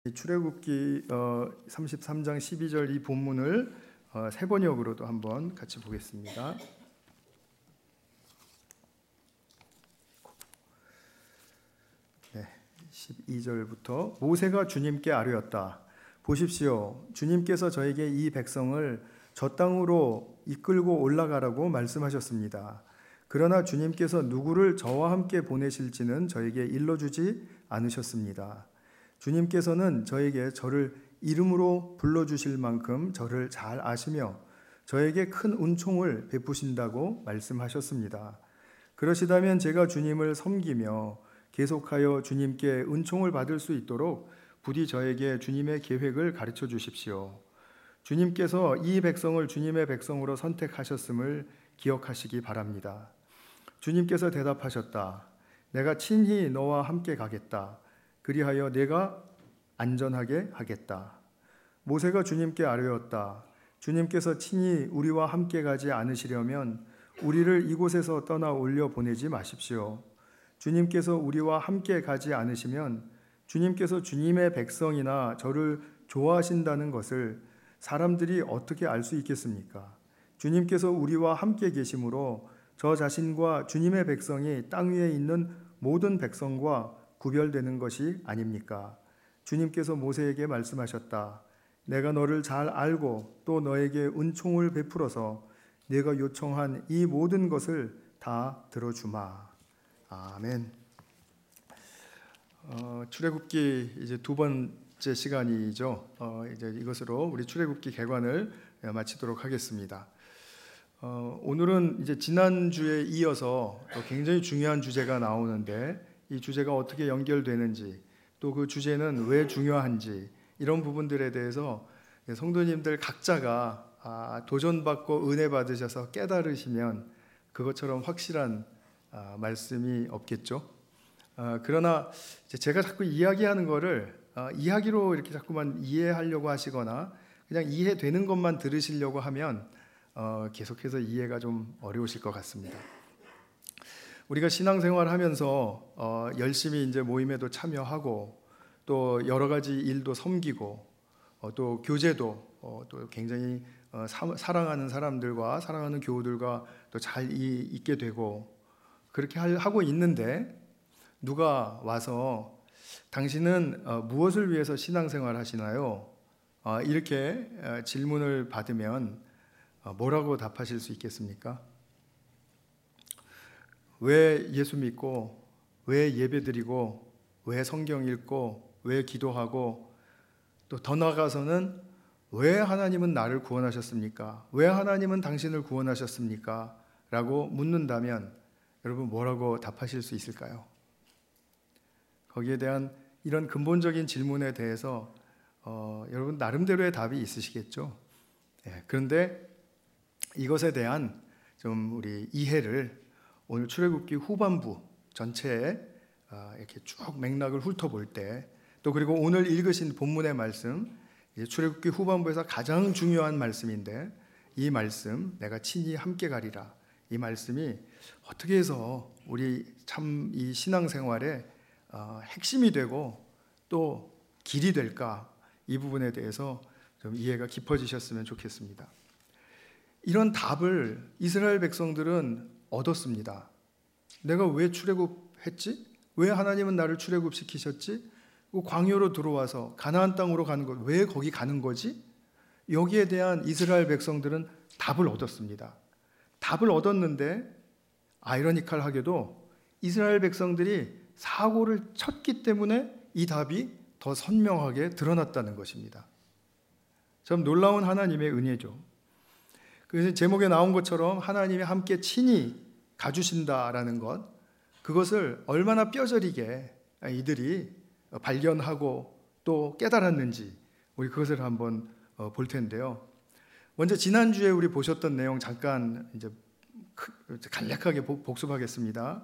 출애굽기 33장 12절 이 본문을 세 번역으로도 한번 같이 보겠습니다. 네, 12절부터 모세가 주님께 아뢰었다. 보십시오, 주님께서 저에게 이 백성을 저 땅으로 이끌고 올라가라고 말씀하셨습니다. 그러나 주님께서 누구를 저와 함께 보내실지는 저에게 일러주지 않으셨습니다. 주님께서는 저에게 저를 이름으로 불러주실 만큼 저를 잘 아시며 저에게 큰 은총을 베푸신다고 말씀하셨습니다. 그러시다면 제가 주님을 섬기며 계속하여 주님께 은총을 받을 수 있도록 부디 저에게 주님의 계획을 가르쳐 주십시오. 주님께서 이 백성을 주님의 백성으로 선택하셨음을 기억하시기 바랍니다. 주님께서 대답하셨다. 내가 친히 너와 함께 가겠다. 그리하여 내가 안전하게 하겠다. 모세가 주님께 아뢰었다. 주님께서 친히 우리와 함께 가지 않으시려면 우리를 이곳에서 떠나 올려 보내지 마십시오. 주님께서 우리와 함께 가지 않으시면 주님께서 주님의 백성이나 저를 좋아하신다는 것을 사람들이 어떻게 알 수 있겠습니까? 주님께서 우리와 함께 계심으로 저 자신과 주님의 백성이 땅 위에 있는 모든 백성과 구별되는 것이 아닙니까? 주님께서 모세에게 말씀하셨다. 내가 너를 잘 알고 또 너에게 은총을 베풀어서 네가 요청한 이 모든 것을 다 들어주마. 아멘. 출애굽기 이제 두 번째 시간이죠. 이제 이것으로 우리 출애굽기 개관을 마치도록 하겠습니다. 오늘은 이제 지난주에 이어서 굉장히 중요한 주제가 나오는데 이 주제가 어떻게 연결되는지 또 그 주제는 왜 중요한지 이런 부분들에 대해서 성도님들 각자가 도전받고 은혜 받으셔서 깨달으시면 그것처럼 확실한 말씀이 없겠죠. 그러나 제가 자꾸 이야기하는 거를 이야기로 이렇게 자꾸만 이해하려고 하시거나 그냥 이해되는 것만 들으시려고 하면 계속해서 이해가 좀 어려우실 것 같습니다. 우리가 신앙생활 하면서 열심히 이제 모임에도 참여하고 또 여러 가지 일도 섬기고 또 교제도 또 굉장히 사랑하는 사람들과 사랑하는 교우들과 또 잘 있게 되고 그렇게 하고 있는데 누가 와서 당신은 무엇을 위해서 신앙생활 하시나요? 이렇게 질문을 받으면 뭐라고 답하실 수 있겠습니까? 왜 예수 믿고 왜 예배드리고 왜 성경 읽고 왜 기도하고 또 더 나아가서는 왜 하나님은 나를 구원하셨습니까? 왜 하나님은 당신을 구원하셨습니까? 라고 묻는다면 여러분 뭐라고 답하실 수 있을까요? 거기에 대한 이런 근본적인 질문에 대해서 여러분 나름대로의 답이 있으시겠죠. 그런데 이것에 대한 좀 우리 이해를 오늘 출애굽기 후반부 전체에 이렇게 쭉 맥락을 훑어볼 때 또 그리고 오늘 읽으신 본문의 말씀 출애굽기 후반부에서 가장 중요한 말씀인데 이 말씀 내가 친히 함께 가리라 이 말씀이 어떻게 해서 우리 참 이 신앙생활에 핵심이 되고 또 길이 될까 이 부분에 대해서 좀 이해가 깊어지셨으면 좋겠습니다. 이런 답을 이스라엘 백성들은 얻었습니다. 내가 왜 출애굽했지? 왜 하나님은 나를 출애굽시키셨지? 광야로 들어와서 가나안 땅으로 가는 것, 왜 거기 가는 거지? 여기에 대한 이스라엘 백성들은 답을 얻었습니다. 답을 얻었는데 아이러니컬하게도 이스라엘 백성들이 사고를 쳤기 때문에 이 답이 더 선명하게 드러났다는 것입니다. 참 놀라운 하나님의 은혜죠. 그래서 제목에 나온 것처럼 하나님이 함께 친히 가주신다라는 것, 그것을 얼마나 뼈저리게 이들이 발견하고 또 깨달았는지 우리 그것을 한번 볼 텐데요. 먼저 지난주에 우리 보셨던 내용 잠깐 이제 간략하게 복습하겠습니다.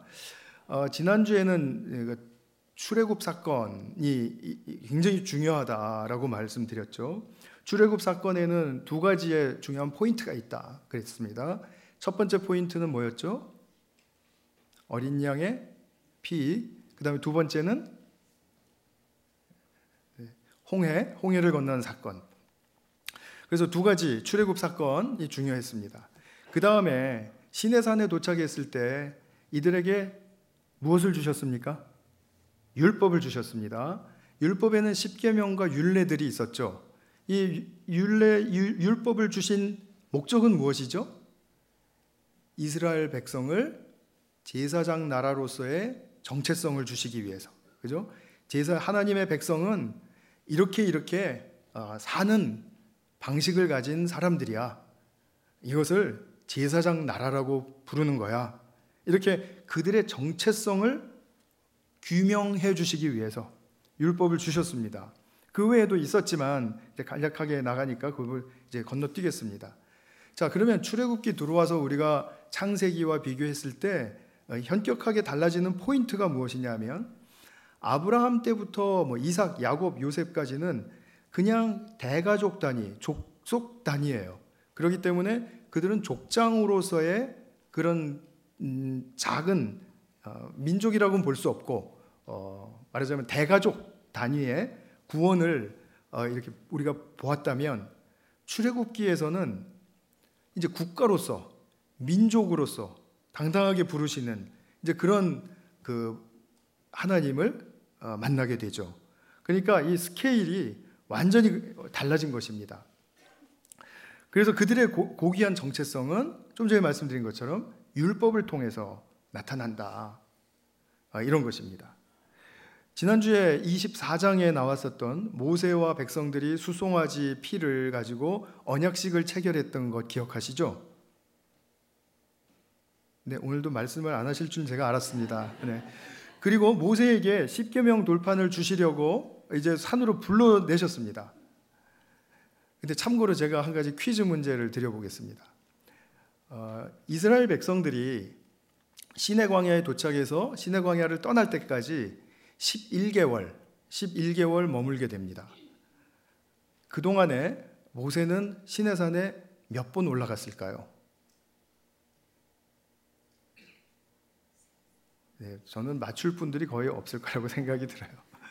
지난주에는 출애굽 사건이 굉장히 중요하다라고 말씀드렸죠. 출애굽 사건에는 두 가지의 중요한 포인트가 있다 그랬습니다. 첫 번째 포인트는 뭐였죠? 어린 양의 피. 그 다음에 두 번째는 홍해를 건너는 사건. 그래서 두 가지 출애굽 사건이 중요했습니다. 그 다음에 시내산에 도착했을 때 이들에게 무엇을 주셨습니까? 율법을 주셨습니다. 율법에는 십계명과 율례들이 있었죠. 이 율법을 주신 목적은 무엇이죠? 이스라엘 백성을 제사장 나라로서의 정체성을 주시기 위해서. 그죠? 하나님의 백성은 이렇게 사는 방식을 가진 사람들이야. 이것을 제사장 나라라고 부르는 거야. 이렇게 그들의 정체성을 규명해 주시기 위해서 율법을 주셨습니다. 그 외에도 있었지만 이제 간략하게 나가니까 그걸 이제 건너뛰겠습니다. 자, 그러면 출애굽기 들어와서 우리가 창세기와 비교했을 때 현격하게 달라지는 포인트가 무엇이냐면 아브라함 때부터 이삭, 야곱, 요셉까지는 그냥 대가족 단위, 족속 단위예요. 그렇기 때문에 그들은 족장으로서의 그런 작은 민족이라고는 볼 수 없고 말하자면 대가족 단위의 구원을 이렇게 우리가 보았다면 출애굽기에서는 이제 국가로서 민족으로서 당당하게 부르시는 이제 그런 그 하나님을 만나게 되죠. 그러니까 이 스케일이 완전히 달라진 것입니다. 그래서 그들의 고귀한 정체성은 좀 전에 말씀드린 것처럼 율법을 통해서 나타난다. 이런 것입니다. 지난주에 24장에 나왔었던 모세와 백성들이 수송아지 피를 가지고 언약식을 체결했던 것 기억하시죠? 네, 오늘도 말씀을 안 하실 줄 제가 알았습니다. 네. 그리고 모세에게 십계명 돌판을 주시려고 이제 산으로 불러내셨습니다. 근데 참고로 제가 한 가지 퀴즈 문제를 드려보겠습니다. 이스라엘 백성들이 시내 광야에 도착해서 시내 광야를 떠날 때까지 11개월 머물게 됩니다. 그동안에 모세는 시내산에 몇 번 올라갔을까요? 네, 저는 맞출 분들이 거의 없을 거라고 생각이 들어요.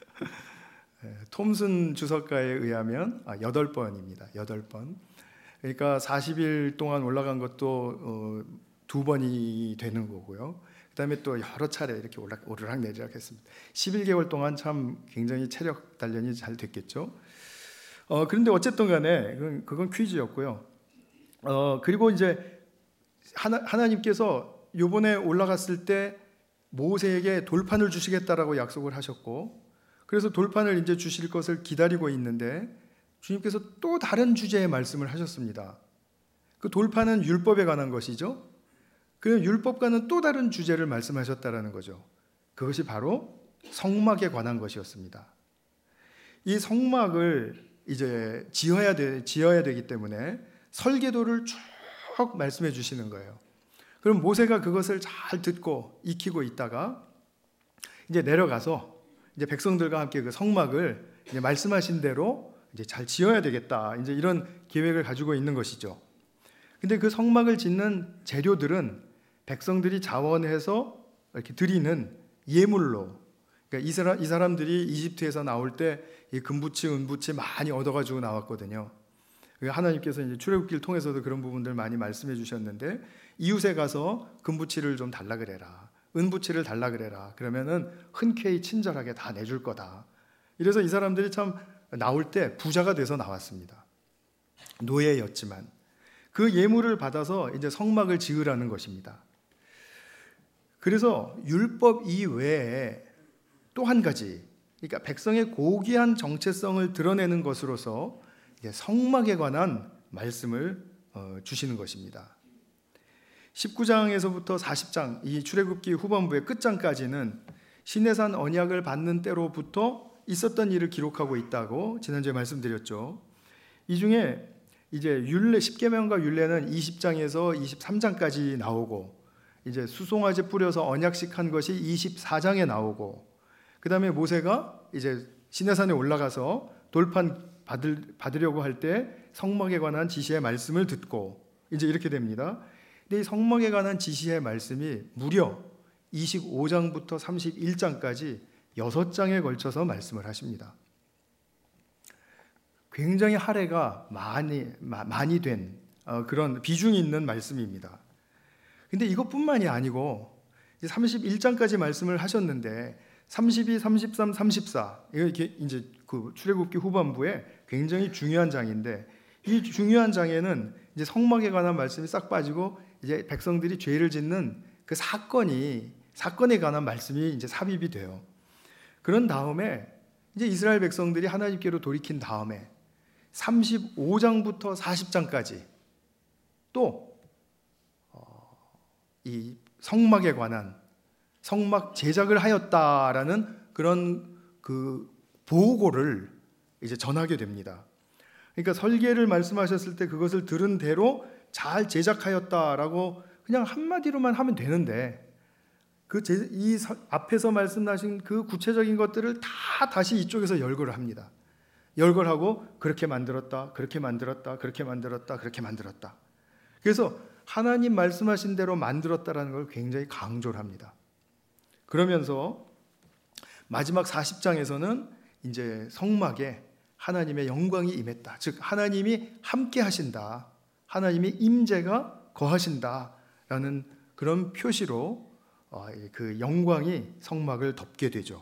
톰슨 주석가에 의하면 8번입니다. 8번. 그러니까 40일 동안 올라간 것도 2번이 되는 거고요. 그 다음에 또 여러 차례 이렇게 오르락내리락 했습니다. 11개월 동안 참 굉장히 체력 단련이 잘 됐겠죠. 그런데 어쨌든 간에 그건 퀴즈였고요. 그리고 이제 하나님께서 요번에 올라갔을 때 모세에게 돌판을 주시겠다라고 약속을 하셨고, 그래서 돌판을 이제 주실 것을 기다리고 있는데 주님께서 또 다른 주제의 말씀을 하셨습니다. 그 돌판은 율법에 관한 것이죠. 그 율법과는 또 다른 주제를 말씀하셨다라는 거죠. 그것이 바로 성막에 관한 것이었습니다. 이 성막을 이제 지어야 되기 때문에 설계도를 쭉 말씀해 주시는 거예요. 그럼 모세가 그것을 잘 듣고 익히고 있다가 이제 내려가서 이제 백성들과 함께 그 성막을 이제 말씀하신 대로 이제 잘 지어야 되겠다. 이제 이런 계획을 가지고 있는 것이죠. 근데 그 성막을 짓는 재료들은 백성들이 자원해서 이렇게 드리는 예물로, 그러니까 이 사람들이 이집트에서 나올 때 이 금부치, 은부치 많이 얻어가지고 나왔거든요. 하나님께서 이제 출애굽기를 통해서도 그런 부분들 많이 말씀해 주셨는데, 이웃에 가서 금부치를 좀 달라 그래라, 은부치를 달라 그래라. 그러면은 흔쾌히 친절하게 다 내줄 거다. 이래서 이 사람들이 참 나올 때 부자가 돼서 나왔습니다. 노예였지만 그 예물을 받아서 이제 성막을 지으라는 것입니다. 그래서 율법 이외에 또 한 가지, 그러니까 백성의 고귀한 정체성을 드러내는 것으로서 성막에 관한 말씀을 주시는 것입니다. 19장에서부터 40장, 이 출애굽기 후반부의 끝장까지는 시내산 언약을 받는 때로부터 있었던 일을 기록하고 있다고 지난주에 말씀드렸죠. 이 중에 이제 율례, 십계명과 율례는 20장에서 23장까지 나오고, 이제 수송아지 뿌려서 언약식 한 것이 24장에 나오고, 그 다음에 모세가 이제 시내산에 올라가서 돌판 받으려고 할 때 성막에 관한 지시의 말씀을 듣고 이제 이렇게 됩니다. 근데 이 성막에 관한 지시의 말씀이 무려 25장부터 31장까지 6장에 걸쳐서 말씀을 하십니다. 굉장히 할애가 많이 된 그런 비중이 있는 말씀입니다. 근데 이것뿐만이 아니고 31장까지 말씀을 하셨는데 32, 33, 34 이게 이제 그 출애굽기 후반부에 굉장히 중요한 장인데 이 중요한 장에는 이제 성막에 관한 말씀이 싹 빠지고 이제 백성들이 죄를 짓는 그 사건에 관한 말씀이 이제 삽입이 돼요. 그런 다음에 이제 이스라엘 백성들이 하나님께로 돌이킨 다음에 35장부터 40장까지 또 이 성막에 관한 성막 제작을 하였다라는 그런 그 보고를 이제 전하게 됩니다. 그러니까 설계를 말씀하셨을 때 그것을 들은 대로 잘 제작하였다라고 그냥 한마디로만 하면 되는데 이 앞에서 말씀하신 그 구체적인 것들을 다 다시 이쪽에서 열거를 합니다. 열거하고 그렇게 만들었다, 그렇게 만들었다, 그렇게 만들었다, 그렇게 만들었다. 그래서 하나님 말씀하신 대로 만들었다라는 걸 굉장히 강조를 합니다. 그러면서 마지막 40장에서는 이제 성막에 하나님의 영광이 임했다. 즉 하나님이 함께 하신다. 하나님의 임재가 거하신다라는 그런 표시로 그 영광이 성막을 덮게 되죠.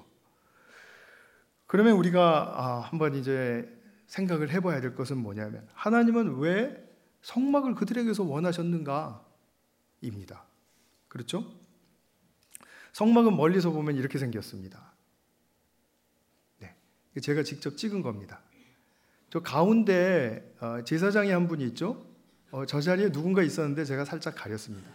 그러면 우리가 한번 이제 생각을 해봐야 될 것은 뭐냐면 하나님은 왜 성막을 그들에게서 원하셨는가? 입니다. 그렇죠? 성막은 멀리서 보면 이렇게 생겼습니다. 네, 제가 직접 찍은 겁니다. 저 가운데 제사장이 한 분이 있죠? 저 자리에 누군가 있었는데 제가 살짝 가렸습니다.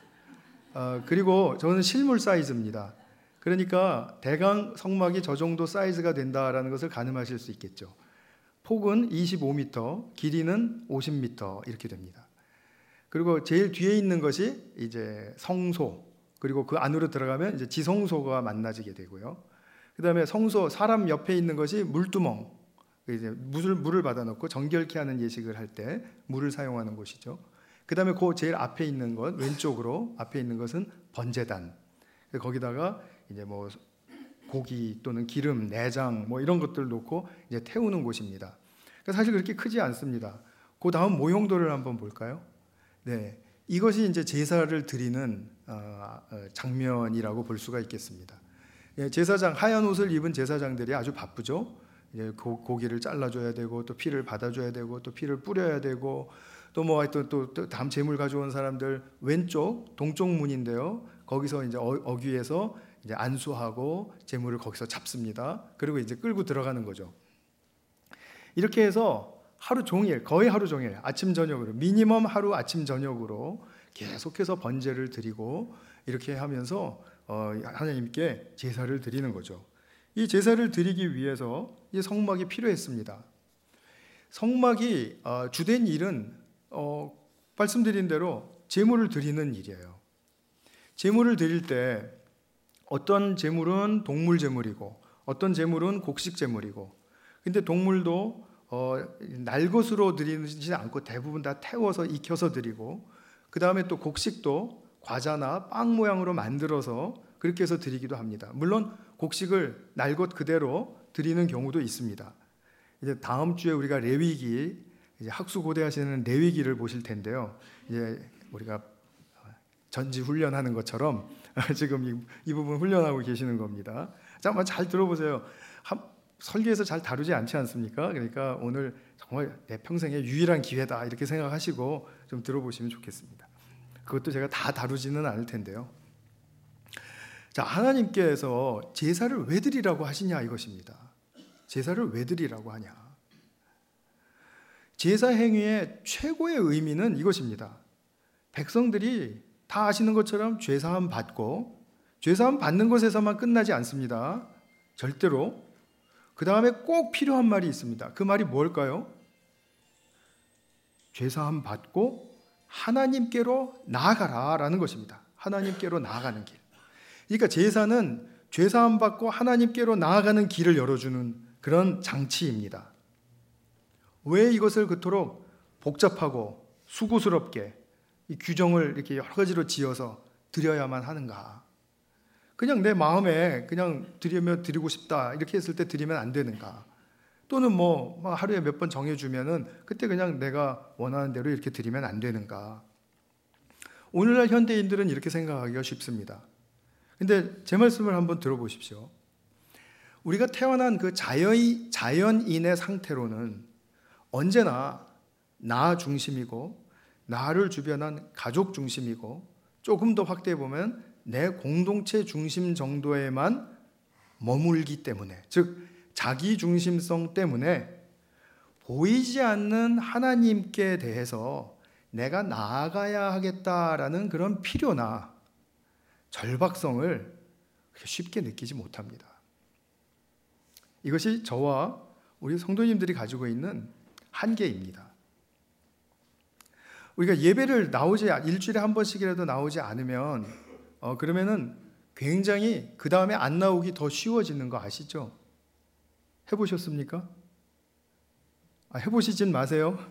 그리고 저는 실물 사이즈입니다. 그러니까 대강 성막이 저 정도 사이즈가 된다라는 것을 가늠하실 수 있겠죠. 폭은 25m, 길이는 50m 이렇게 됩니다. 그리고 제일 뒤에 있는 것이 이제 성소, 그리고 그 안으로 들어가면 이제 지성소가 만나지게 되고요. 그다음에 성소 사람 옆에 있는 것이 물두멍, 이제 물을 받아놓고 정결케 하는 예식을 할 때 물을 사용하는 곳이죠. 그다음에 그 제일 앞에 있는 것 왼쪽으로 앞에 있는 것은 번제단. 거기다가 이제 뭐 고기 또는 기름, 내장 뭐 이런 것들 놓고 이제 태우는 곳입니다. 그러니까 사실 그렇게 크지 않습니다. 그 다음 모형도를 한번 볼까요? 네, 이것이 이제 제사를 드리는 장면이라고 볼 수가 있겠습니다. 제사장 하얀 옷을 입은 제사장들이 아주 바쁘죠. 이제 고기를 잘라줘야 되고 또 피를 받아줘야 되고 또 피를 뿌려야 되고 또 뭐 하여튼 또 다음 제물 가져온 사람들 왼쪽 동쪽 문인데요. 거기서 이제 어귀에서 이제 안수하고 제물을 거기서 잡습니다. 그리고 이제 끌고 들어가는 거죠. 이렇게 해서 하루 종일 거의 하루 종일 아침 저녁으로 미니멈 하루 아침 저녁으로 계속해서 번제를 드리고 이렇게 하면서 하나님께 제사를 드리는 거죠. 이 제사를 드리기 위해서 이 성막이 필요했습니다. 성막이 주된 일은 말씀드린 대로 제물을 드리는 일이에요. 제물을 드릴 때 어떤 제물은 동물 제물이고 어떤 제물은 곡식 제물이고 근데 동물도 날 것으로 드리지 않고 대부분 다 태워서 익혀서 드리고 그 다음에 또 곡식도 과자나 빵 모양으로 만들어서 그렇게 해서 드리기도 합니다. 물론 곡식을 날 것 그대로 드리는 경우도 있습니다. 이제 다음 주에 우리가 레위기 이제 학수고대하시는 레위기를 보실 텐데요. 이제 우리가 전지 훈련하는 것처럼 지금 이 부분 훈련하고 계시는 겁니다. 자, 한번 잘 들어보세요. 설계에서 잘 다루지 않지 않습니까? 그러니까 오늘 정말 내 평생의 유일한 기회다 이렇게 생각하시고 좀 들어보시면 좋겠습니다. 그것도 제가 다 다루지는 않을 텐데요. 자, 하나님께서 제사를 왜 드리라고 하시냐 이것입니다. 제사를 왜 드리라고 하냐? 제사 행위의 최고의 의미는 이것입니다. 백성들이 다 아시는 것처럼 죄사함 받고 죄사함 받는 것에서만 끝나지 않습니다. 절대로. 그 다음에 꼭 필요한 말이 있습니다. 그 말이 뭘까요? 죄사함 받고 하나님께로 나아가라라는 것입니다. 하나님께로 나아가는 길. 그러니까 제사는 죄사함 받고 하나님께로 나아가는 길을 열어주는 그런 장치입니다. 왜 이것을 그토록 복잡하고 수고스럽게 이 규정을 이렇게 여러 가지로 지어서 드려야만 하는가? 그냥 내 마음에 그냥 드리고 싶다 이렇게 했을 때 드리면 안 되는가? 또는 뭐 하루에 몇 번 정해주면은 그때 그냥 내가 원하는 대로 이렇게 드리면 안 되는가? 오늘날 현대인들은 이렇게 생각하기가 쉽습니다. 근데 제 말씀을 한번 들어보십시오. 우리가 태어난 그 자연인의 상태로는 언제나 나 중심이고 나를 주변한 가족 중심이고 조금 더 확대해 보면 내 공동체 중심 정도에만 머물기 때문에, 즉 자기 중심성 때문에 보이지 않는 하나님께 대해서 내가 나아가야 하겠다라는 그런 필요나 절박성을 쉽게 느끼지 못합니다. 이것이 저와 우리 성도님들이 가지고 있는 한계입니다. 우리가 예배를 일주일에 한 번씩이라도 나오지 않으면 그러면은 굉장히 그 다음에 안 나오기 더 쉬워지는 거 아시죠? 해보셨습니까? 해보시진 마세요.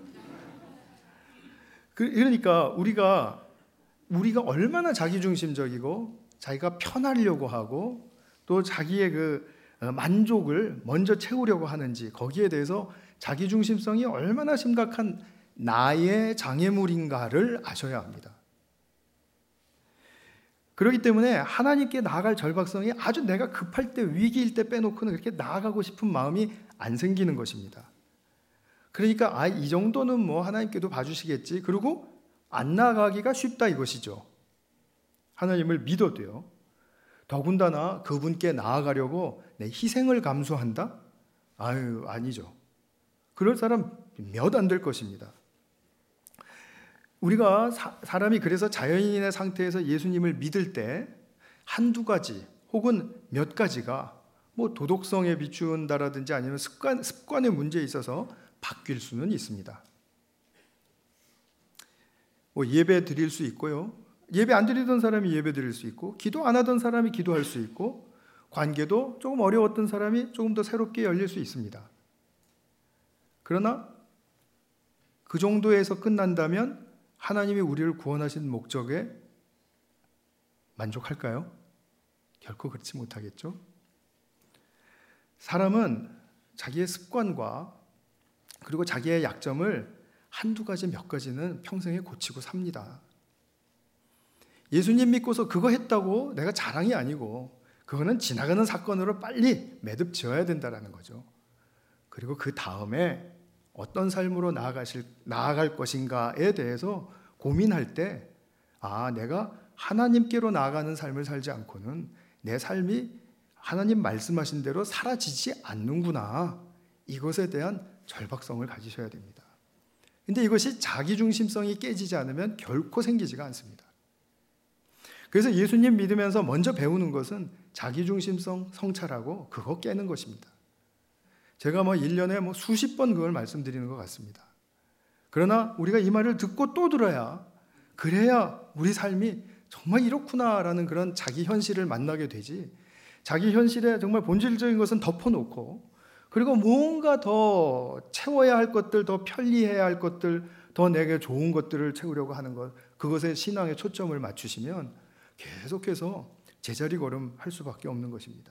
그러니까 우리가 얼마나 자기중심적이고 자기가 편하려고 하고 또 자기의 그 만족을 먼저 채우려고 하는지, 거기에 대해서 자기중심성이 얼마나 심각한 나의 장애물인가를 아셔야 합니다. 그렇기 때문에 하나님께 나아갈 절박성이 아주 내가 급할 때, 위기일 때 빼놓고는 그렇게 나아가고 싶은 마음이 안 생기는 것입니다. 그러니까 이 정도는 뭐 하나님께도 봐주시겠지, 그리고 안 나아가기가 쉽다 이것이죠. 하나님을 믿어도요. 더군다나 그분께 나아가려고 내 희생을 감수한다? 아니죠. 그럴 사람 몇 안 될 것입니다. 우리가 사람이 그래서 자연인의 상태에서 예수님을 믿을 때 한두 가지 혹은 몇 가지가 뭐 도덕성에 비춘다라든지 아니면 습관의 문제에 있어서 바뀔 수는 있습니다. 뭐 예배 드릴 수 있고요. 예배 안 드리던 사람이 예배 드릴 수 있고, 기도 안 하던 사람이 기도할 수 있고, 관계도 조금 어려웠던 사람이 조금 더 새롭게 열릴 수 있습니다. 그러나 그 정도에서 끝난다면 하나님이 우리를 구원하신 목적에 만족할까요? 결코 그렇지 못하겠죠. 사람은 자기의 습관과 그리고 자기의 약점을 한두 가지 몇 가지는 평생에 고치고 삽니다. 예수님 믿고서 그거 했다고 내가 자랑이 아니고 그거는 지나가는 사건으로 빨리 매듭 지어야 된다는 거죠. 그리고 그 다음에 어떤 삶으로 나아갈 것인가에 대해서 고민할 때 내가 하나님께로 나아가는 삶을 살지 않고는 내 삶이 하나님 말씀하신 대로 사라지지 않는구나, 이것에 대한 절박성을 가지셔야 됩니다. 근데 이것이 자기중심성이 깨지지 않으면 결코 생기지가 않습니다. 그래서 예수님 믿으면서 먼저 배우는 것은 자기중심성 성찰하고 그거 깨는 것입니다. 제가 1년에 수십 번 그걸 말씀드리는 것 같습니다. 그러나 우리가 이 말을 듣고 또 들어야, 그래야 우리 삶이 정말 이렇구나라는 그런 자기 현실을 만나게 되지, 자기 현실에 정말 본질적인 것은 덮어놓고 그리고 뭔가 더 채워야 할 것들, 더 편리해야 할 것들, 더 내게 좋은 것들을 채우려고 하는 것, 그것에 신앙의 초점을 맞추시면 계속해서 제자리 걸음할 수밖에 없는 것입니다.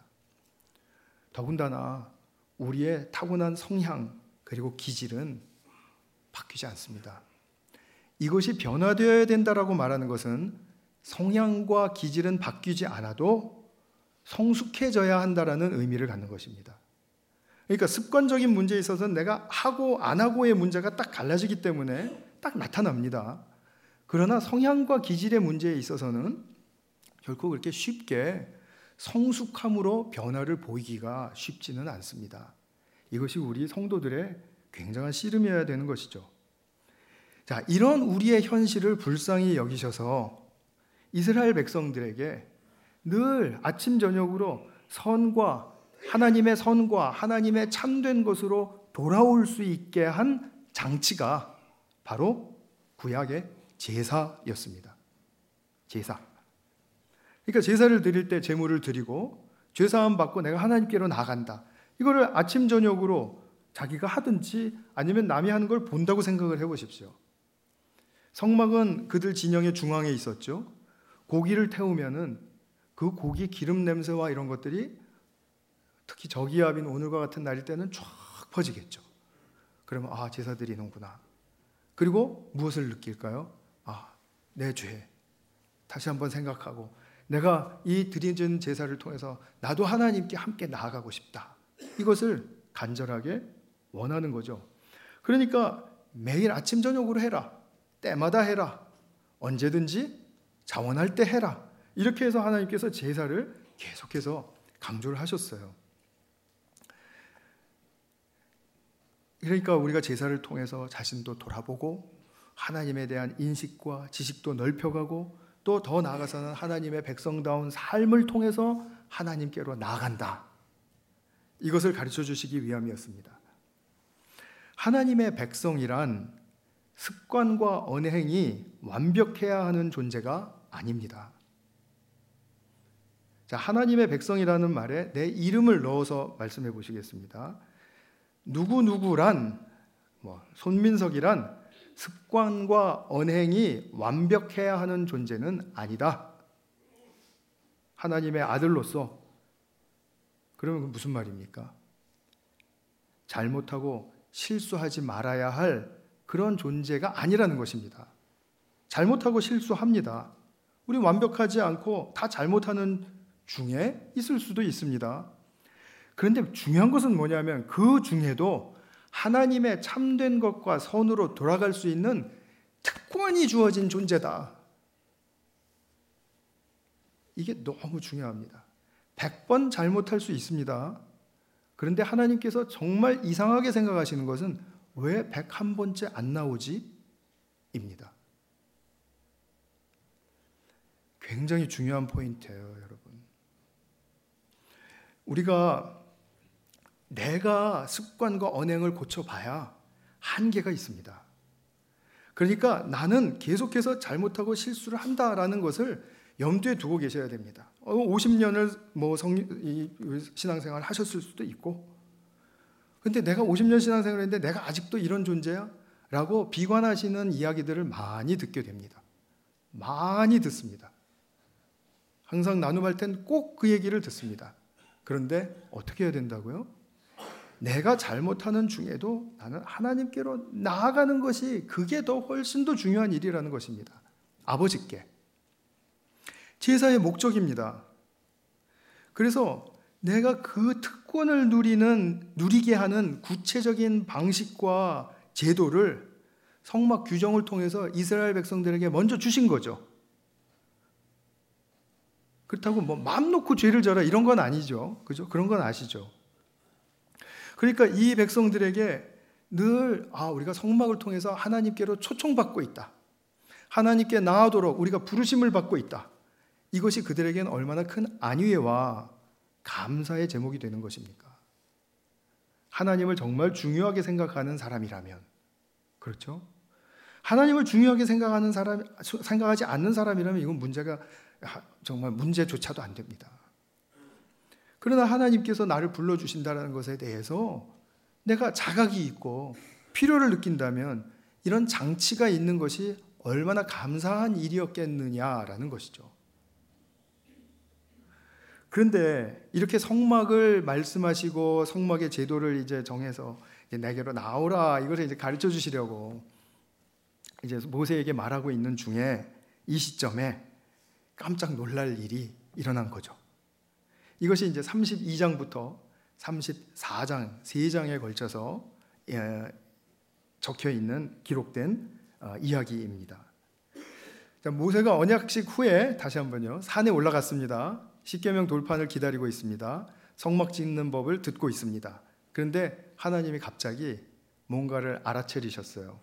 더군다나 우리의 타고난 성향 그리고 기질은 바뀌지 않습니다. 이것이 변화되어야 된다라고 말하는 것은 성향과 기질은 바뀌지 않아도 성숙해져야 한다라는 의미를 갖는 것입니다. 그러니까 습관적인 문제에 있어서는 내가 하고 안 하고의 문제가 딱 갈라지기 때문에 딱 나타납니다. 그러나 성향과 기질의 문제에 있어서는 결코 그렇게 쉽게 성숙함으로 변화를 보이기가 쉽지는 않습니다. 이것이 우리 성도들의 굉장한 씨름이어야 되는 것이죠. 자, 이런 우리의 현실을 불쌍히 여기셔서 이스라엘 백성들에게 늘 아침 저녁으로 하나님의 선과 하나님의 참된 것으로 돌아올 수 있게 한 장치가 바로 구약의 제사였습니다. 제사. 그러니까 제사를 드릴 때 제물을 드리고 죄사함 받고 내가 하나님께로 나간다. 이거를 아침 저녁으로 자기가 하든지 아니면 남이 하는 걸 본다고 생각을 해보십시오. 성막은 그들 진영의 중앙에 있었죠. 고기를 태우면은 그 고기 기름 냄새와 이런 것들이 특히 저기압인 오늘과 같은 날일 때는 쫙 확 퍼지겠죠. 그러면 제사 드리는구나. 그리고 무엇을 느낄까요? 내 죄. 다시 한번 생각하고 내가 이 드리는 제사를 통해서 나도 하나님께 함께 나아가고 싶다. 이것을 간절하게 원하는 거죠. 그러니까 매일 아침 저녁으로 해라. 때마다 해라. 언제든지 자원할 때 해라. 이렇게 해서 하나님께서 제사를 계속해서 강조를 하셨어요. 그러니까 우리가 제사를 통해서 자신도 돌아보고 하나님에 대한 인식과 지식도 넓혀가고 또 더 나아가서는 하나님의 백성다운 삶을 통해서 하나님께로 나아간다. 이것을 가르쳐 주시기 위함이었습니다. 하나님의 백성이란 습관과 언행이 완벽해야 하는 존재가 아닙니다. 자, 하나님의 백성이라는 말에 내 이름을 넣어서 말씀해 보시겠습니다. 누구누구란, 손민석이란 습관과 언행이 완벽해야 하는 존재는 아니다. 하나님의 아들로서. 그러면 그건 무슨 말입니까? 잘못하고 실수하지 말아야 할 그런 존재가 아니라는 것입니다. 잘못하고 실수합니다. 우리 완벽하지 않고 다 잘못하는 중에 있을 수도 있습니다. 그런데 중요한 것은 뭐냐면 그 중에도 하나님의 참된 것과 선으로 돌아갈 수 있는 특권이 주어진 존재다. 이게 너무 중요합니다. 100번 잘못할 수 있습니다. 그런데 하나님께서 정말 이상하게 생각하시는 것은 왜 101번째 안 나오지? 입니다. 굉장히 중요한 포인트예요, 여러분. 우리가 내가 습관과 언행을 고쳐봐야 한계가 있습니다. 그러니까 나는 계속해서 잘못하고 실수를 한다라는 것을 염두에 두고 계셔야 됩니다. 50년을 신앙생활 하셨을 수도 있고, 근데 내가 50년 신앙생활을 했는데 내가 아직도 이런 존재야? 라고 비관하시는 이야기들을 많이 듣게 됩니다. 많이 듣습니다. 항상 나눔할 땐 꼭 그 얘기를 듣습니다. 그런데 어떻게 해야 된다고요? 내가 잘못하는 중에도 나는 하나님께로 나아가는 것이 그게 더 훨씬 더 중요한 일이라는 것입니다. 아버지께. 제사의 목적입니다. 그래서 내가 그 특권을 누리게 하는 구체적인 방식과 제도를 성막 규정을 통해서 이스라엘 백성들에게 먼저 주신 거죠. 그렇다고 마음 놓고 죄를 져라 이런 건 아니죠. 그죠? 그런 건 아시죠? 그러니까 이 백성들에게 늘 우리가 성막을 통해서 하나님께로 초청받고 있다. 하나님께 나아도록 우리가 부르심을 받고 있다. 이것이 그들에게는 얼마나 큰 안위와 감사의 제목이 되는 것입니까? 하나님을 정말 중요하게 생각하는 사람이라면, 그렇죠? 하나님을 중요하게 생각하지 않는 사람이라면 이건 문제가 정말 문제조차도 안 됩니다. 그러나 하나님께서 나를 불러주신다는 것에 대해서 내가 자각이 있고 필요를 느낀다면 이런 장치가 있는 것이 얼마나 감사한 일이었겠느냐라는 것이죠. 그런데 이렇게 성막을 말씀하시고 성막의 제도를 이제 정해서 이제 내게로 나오라 이것을 이제 가르쳐 주시려고 이제 모세에게 말하고 있는 중에 이 시점에 깜짝 놀랄 일이 일어난 거죠. 이것이 이제 32장부터 34장, 3장에 걸쳐서 적혀 있는 기록된 이야기입니다. 자, 모세가 언약식 후에 다시 한번요. 산에 올라갔습니다. 십계명 돌판을 기다리고 있습니다. 성막 짓는 법을 듣고 있습니다. 그런데 하나님이 갑자기 뭔가를 알아채리셨어요.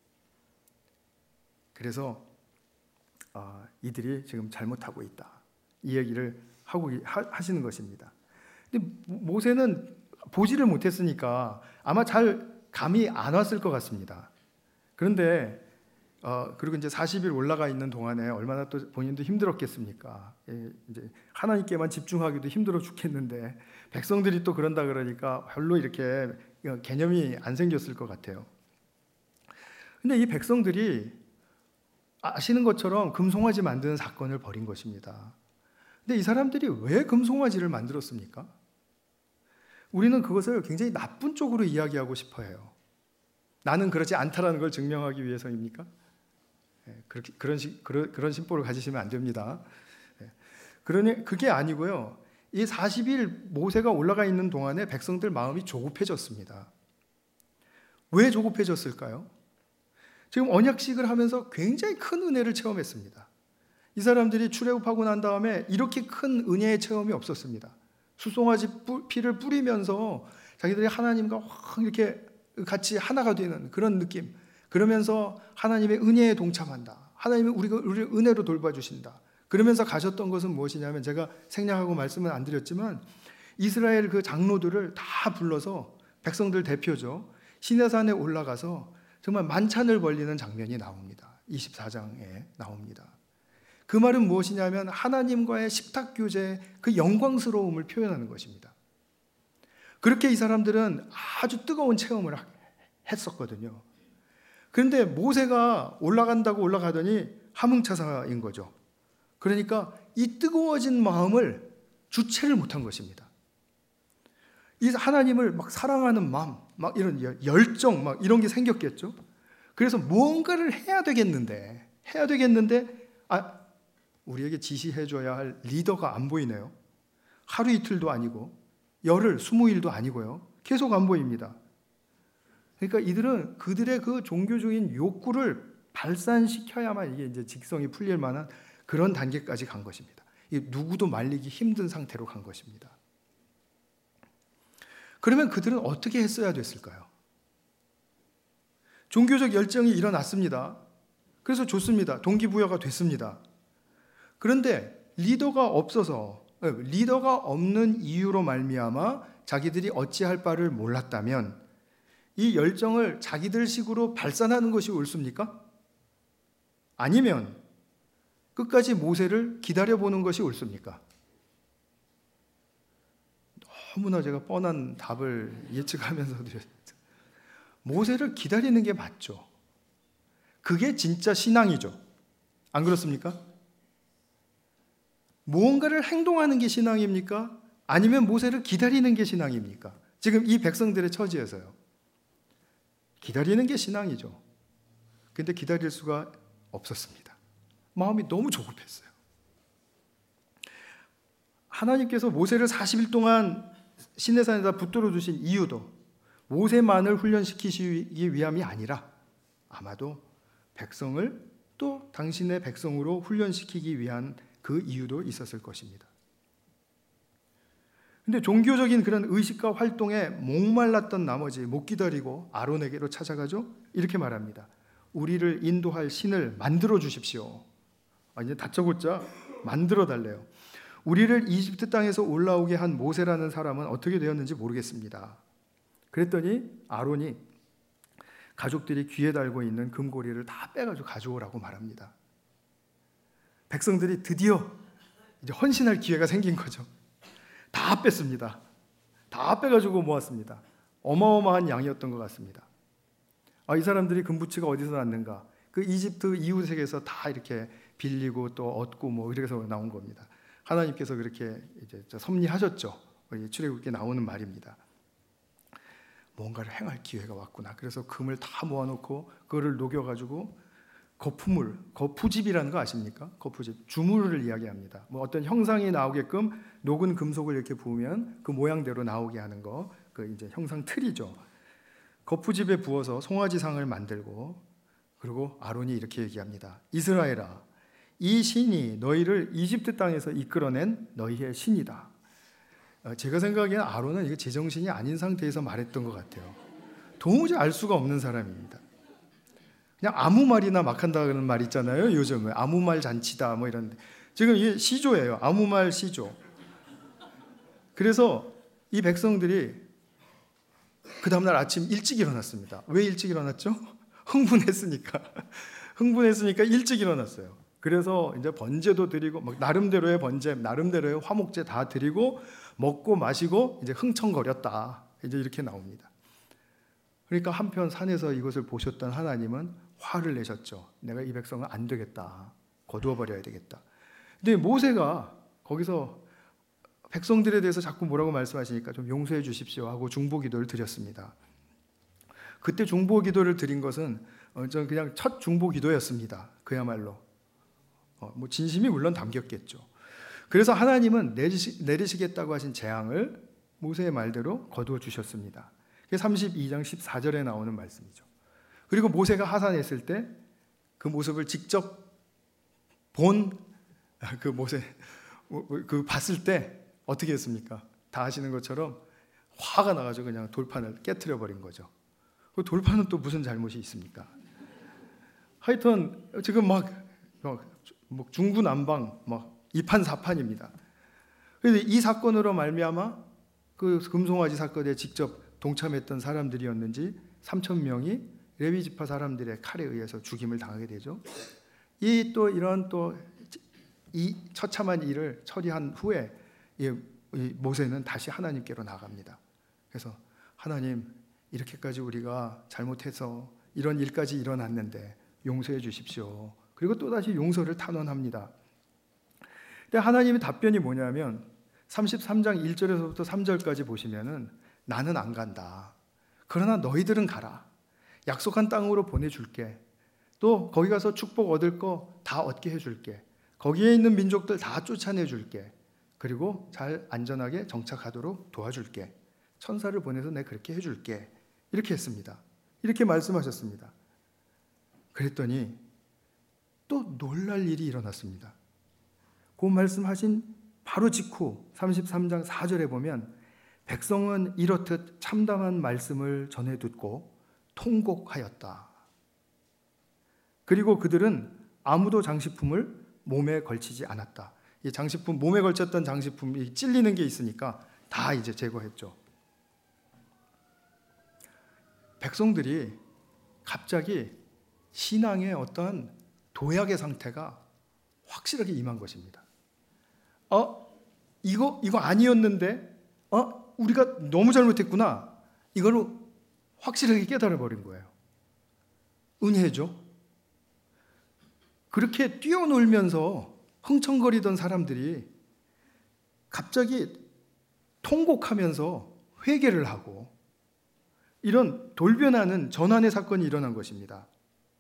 그래서 이들이 지금 잘못하고 있다. 이 얘기를 하시는 것입니다. 근데 모세는 보지를 못했으니까 아마 잘 감이 안 왔을 것 같습니다. 그런데 그리고 이제 40일 올라가 있는 동안에 얼마나 또 본인도 힘들었겠습니까? 이제 하나님께만 집중하기도 힘들어 죽겠는데 백성들이 또 그런다 그러니까 별로 이렇게 개념이 안 생겼을 것 같아요. 근데 이 백성들이 아시는 것처럼 금송아지 만드는 사건을 벌인 것입니다. 근데 이 사람들이 왜 금송아지를 만들었습니까? 우리는 그것을 굉장히 나쁜 쪽으로 이야기하고 싶어 해요. 나는 그렇지 않다라는 걸 증명하기 위해서입니까? 그런 심보를 가지시면 안 됩니다. 그러니 그게 아니고요. 이 40일 모세가 올라가 있는 동안에 백성들 마음이 조급해졌습니다. 왜 조급해졌을까요? 지금 언약식을 하면서 굉장히 큰 은혜를 체험했습니다. 이 사람들이 출애굽하고 난 다음에 이렇게 큰 은혜의 체험이 없었습니다. 수송아지 피를 뿌리면서 자기들이 하나님과 확 이렇게 같이 하나가 되는 그런 느낌. 그러면서 하나님의 은혜에 동참한다. 하나님이 우리를 은혜로 돌봐주신다. 그러면서 가셨던 것은 무엇이냐면, 제가 생략하고 말씀은 안 드렸지만 이스라엘 그 장로들을 다 불러서, 백성들 대표죠, 시내산에 올라가서 정말 만찬을 벌리는 장면이 나옵니다. 24장에 나옵니다. 그 말은 무엇이냐면 하나님과의 십탁교제의 그 영광스러움을 표현하는 것입니다. 그렇게 이 사람들은 아주 뜨거운 체험을 했었거든요. 그런데 모세가 올라간다고 올라가더니 함흥차사인 거죠. 그러니까 이 뜨거워진 마음을 주체를 못한 것입니다. 이 하나님을 막 사랑하는 마음, 막 이런 열정, 막 이런 게 생겼겠죠. 그래서 무언가를 해야 되겠는데, 우리에게 지시해줘야 할 리더가 안 보이네요. 하루 이틀도 아니고 열흘, 20일도 아니고요. 계속 안 보입니다. 그러니까 이들은 그들의 그 종교적인 욕구를 발산시켜야만 이게 이제 직성이 풀릴 만한 그런 단계까지 간 것입니다. 누구도 말리기 힘든 상태로 간 것입니다. 그러면 그들은 어떻게 했어야 됐을까요? 종교적 열정이 일어났습니다. 그래서 좋습니다. 동기부여가 됐습니다. 그런데 리더가 없는 이유로 말미암아 자기들이 어찌할 바를 몰랐다면 이 열정을 자기들식으로 발산하는 것이 옳습니까? 아니면 끝까지 모세를 기다려보는 것이 옳습니까? 너무나 제가 뻔한 답을 예측하면서 드렸습니다. 모세를 기다리는 게 맞죠. 그게 진짜 신앙이죠. 안 그렇습니까? 무언가를 행동하는 게 신앙입니까? 아니면 모세를 기다리는 게 신앙입니까? 지금 이 백성들의 처지에서요. 기다리는 게 신앙이죠. 근데 기다릴 수가 없었습니다. 마음이 너무 조급했어요. 하나님께서 모세를 40일 동안 시내산에다 붙들어 두신 이유도 모세만을 훈련시키시기 위함이 아니라 아마도 백성을 또 당신의 백성으로 훈련시키기 위한 그 이유도 있었을 것입니다. 근데 종교적인 그런 의식과 활동에 목말랐던 나머지 못 기다리고 아론에게로 찾아가죠. 이렇게 말합니다. 우리를 인도할 신을 만들어 주십시오. 이제 다짜고짜 만들어 달래요. 우리를 이집트 땅에서 올라오게 한 모세라는 사람은 어떻게 되었는지 모르겠습니다. 그랬더니 아론이 가족들이 귀에 달고 있는 금고리를 다 빼가지고 가져오라고 말합니다. 백성들이 드디어 이제 헌신할 기회가 생긴 거죠. 다 뺐습니다. 다 빼가지고 모았습니다. 어마어마한 양이었던 것 같습니다. 이 사람들이 금부치가 어디서 났는가? 그 이집트 이웃에게서 다 이렇게 빌리고 또 얻고 뭐 이래서 나온 겁니다. 하나님께서 그렇게 이제 섭리하셨죠. 출애굽기에 나오는 말입니다. 뭔가를 행할 기회가 왔구나. 그래서 금을 다 모아놓고 그거를 녹여가지고 거푸물, 거푸집이라는 거 아십니까? 거푸집, 주물을 이야기합니다. 뭐 어떤 형상이 나오게끔 녹은 금속을 이렇게 부으면 그 모양대로 나오게 하는 거, 그 이제 형상 틀이죠. 거푸집에 부어서 송아지상을 만들고, 그리고 아론이 이렇게 얘기합니다. 이스라엘아, 이 신이 너희를 이집트 땅에서 이끌어낸 너희의 신이다. 제가 생각하기에는 아론은 이게 제정신이 아닌 상태에서 말했던 것 같아요. 도무지 알 수가 없는 사람입니다. 그냥 아무 말이나 막 한다는 말 있잖아요. 요즘은 아무 말 잔치다 뭐 이런데 지금 이게 시조예요. 아무 말 시조. 그래서 이 백성들이 그 다음날 아침 일찍 일어났습니다. 왜 일찍 일어났죠? 흥분했으니까 일찍 일어났어요. 그래서 이제 번제도 드리고 막 나름대로의 번제, 나름대로의 화목제 다 드리고 먹고 마시고 이제 흥청거렸다. 이제 이렇게 나옵니다. 그러니까 한편 산에서 이것을 보셨던 하나님은 화를 내셨죠. 내가 이 백성은 안 되겠다. 거두어 버려야 되겠다. 근데 모세가 거기서 백성들에 대해서 자꾸 뭐라고 말씀하시니까 좀 용서해 주십시오 하고 중보 기도를 드렸습니다. 그때 중보 기도를 드린 것은 전 그냥 첫 중보 기도였습니다. 그야말로 뭐 진심이 물론 담겼겠죠. 그래서 하나님은 내리시겠다고 하신 재앙을 모세의 말대로 거두어 주셨습니다. 그게 32장 14절에 나오는 말씀이죠. 그리고 모세가 하산했을 때 그 모습을 직접 본 그 모세 그 봤을 때 어떻게 했습니까? 다 아시는 것처럼 화가 나가지고 그냥 돌판을 깨트려 버린 거죠. 그 돌판은 또 무슨 잘못이 있습니까? 하여튼 지금 막 중구난방 막 이판사판입니다. 그래서 이 사건으로 말미암아 그 금송아지 사건에 직접 동참했던 사람들이었는지 3,000명이 레위 지파 사람들의 칼에 의해서 죽임을 당하게 되죠. 이 처참한 일을 처리한 후에 이 모세는 다시 하나님께로 나갑니다. 그래서 하나님, 이렇게까지 우리가 잘못해서 이런 일까지 일어났는데 용서해 주십시오. 그리고 또다시 용서를 탄원합니다. 근데 하나님의 답변이 뭐냐면 33장 1절에서부터 3절까지 보시면은 나는 안 간다. 그러나 너희들은 가라. 약속한 땅으로 보내줄게. 또 거기 가서 축복 얻을 거 다 얻게 해줄게. 거기에 있는 민족들 다 쫓아내줄게. 그리고 잘 안전하게 정착하도록 도와줄게. 천사를 보내서 내가 그렇게 해줄게. 이렇게 했습니다. 이렇게 말씀하셨습니다. 그랬더니 또 놀랄 일이 일어났습니다. 그 말씀하신 바로 직후 33장 4절에 보면 백성은 이렇듯 참담한 말씀을 전해 듣고 통곡하였다. 그리고 그들은 아무도 장식품을 몸에 걸치지 않았다. 이 장식품, 몸에 걸쳤던 장식품이 찔리는 게 있으니까 다 이제 제거했죠. 백성들이 갑자기 신앙의 어떤 도약의 상태가 확실하게 임한 것입니다. 이거 아니었는데, 우리가 너무 잘못했구나. 이걸로 확실하게 깨달아 버린 거예요. 은혜죠. 그렇게 뛰어놀면서 흥청거리던 사람들이 갑자기 통곡하면서 회개를 하고 이런 돌변하는 전환의 사건이 일어난 것입니다.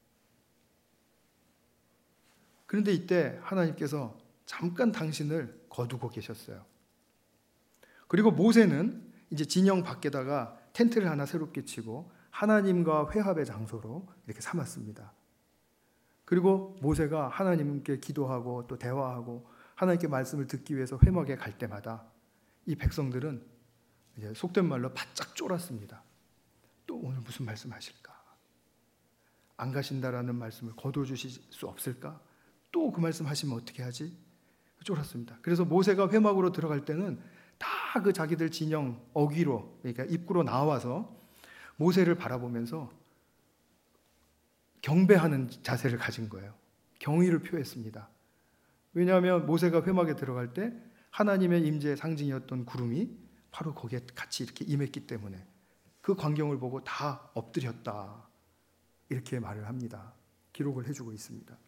그런데 이때 하나님께서 잠깐 당신을 거두고 계셨어요. 그리고 모세는 이제 진영 밖에다가 텐트를 하나 새롭게 치고 하나님과 회합의 장소로 이렇게 삼았습니다. 그리고 모세가 하나님께 기도하고 또 대화하고 하나님께 말씀을 듣기 위해서 회막에 갈 때마다 이 백성들은 이제 속된 말로 바짝 쫄았습니다. 또 오늘 무슨 말씀하실까? 안 가신다라는 말씀을 거두어 주실 수 없을까? 또 그 말씀 하시면 어떻게 하지? 쫄았습니다. 그래서 모세가 회막으로 들어갈 때는 다 그 자기들 진영 어귀로, 그러니까 입구로 나와서 모세를 바라보면서 경배하는 자세를 가진 거예요. 경의를 표했습니다. 왜냐하면 모세가 회막에 들어갈 때 하나님의 임재의 상징이었던 구름이 바로 거기에 같이 이렇게 임했기 때문에 그 광경을 보고 다 엎드렸다. 이렇게 말을 합니다. 기록을 해주고 있습니다.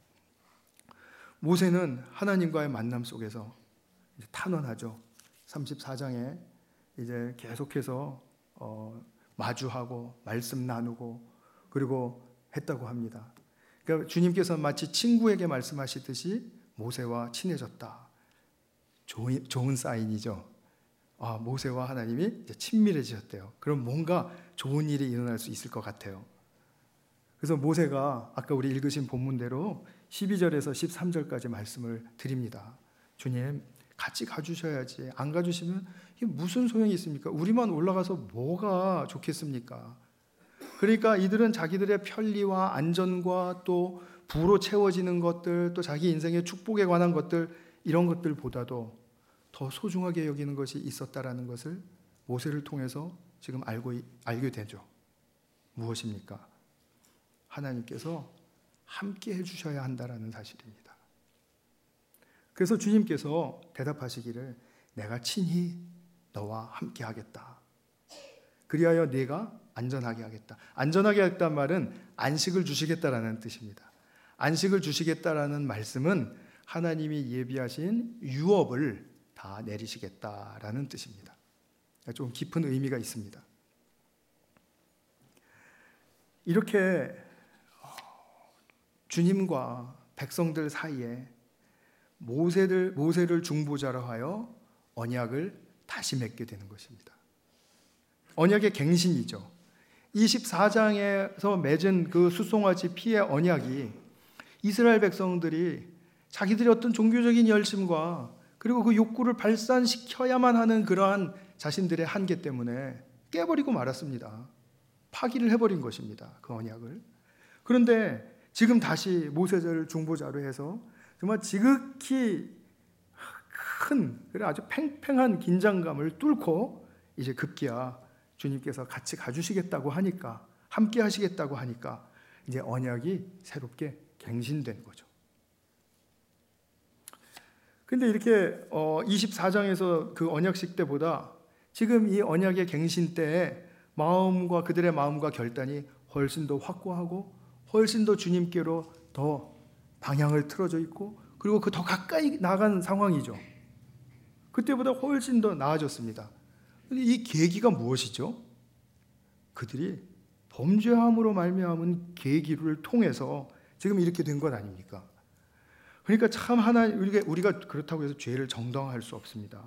모세는 하나님과의 만남 속에서 이제 탄원하죠. 34장에 이제 계속해서 마주하고 말씀 나누고 그리고 했다고 합니다. 그러니까 주님께서 마치 친구에게 말씀하시듯이 모세와 친해졌다. 좋은 사인이죠. 모세와 하나님이 이제 친밀해지셨대요. 그럼 뭔가 좋은 일이 일어날 수 있을 것 같아요. 그래서 모세가 아까 우리 읽으신 본문대로 12절에서 13절까지 말씀을 드립니다. 주님, 같이 가주셔야지. 안 가주시면 이게 무슨 소용이 있습니까? 우리만 올라가서 뭐가 좋겠습니까? 그러니까 이들은 자기들의 편리와 안전과 또 부로 채워지는 것들, 또 자기 인생의 축복에 관한 것들, 이런 것들보다도 더 소중하게 여기는 것이 있었다라는 것을 모세를 통해서 지금 알게 되죠. 무엇입니까? 하나님께서 함께 해주셔야 한다라는 사실입니다. 그래서 주님께서 대답하시기를 내가 친히 너와 함께 하겠다. 그리하여 네가 안전하게 하겠다. 안전하게 하겠다는 말은 안식을 주시겠다라는 뜻입니다. 안식을 주시겠다라는 말씀은 하나님이 예비하신 유업을 다 내리시겠다라는 뜻입니다. 좀 깊은 의미가 있습니다. 이렇게 주님과 백성들 사이에 모세를 중보자로 하여 언약을 다시 맺게 되는 것입니다. 언약의 갱신이죠. 24장에서 맺은 그 숫송아지 피의 언약이 이스라엘 백성들이 자기들의 어떤 종교적인 열심과 그리고 그 욕구를 발산시켜야만 하는 그러한 자신들의 한계 때문에 깨버리고 말았습니다. 파기를 해버린 것입니다. 그 언약을. 그런데 지금 다시 모세를 중보자로 해서 정말 지극히 큰, 아주 팽팽한 긴장감을 뚫고 이제 급기야 주님께서 같이 가주시겠다고 하니까, 함께 하시겠다고 하니까 이제 언약이 새롭게 갱신된 거죠. 근데 이렇게 24장에서 그 언약식 때보다 지금 이 언약의 갱신 때에 그들의 마음과 결단이 훨씬 더 확고하고 훨씬 더 주님께로 더 방향을 틀어져 있고, 그리고 그 더 가까이 나간 상황이죠. 그때보다 훨씬 더 나아졌습니다. 근데 이 계기가 무엇이죠? 그들이 범죄함으로 말미암은 계기를 통해서 지금 이렇게 된 것 아닙니까? 그러니까 참 우리가 그렇다고 해서 죄를 정당화할 수 없습니다.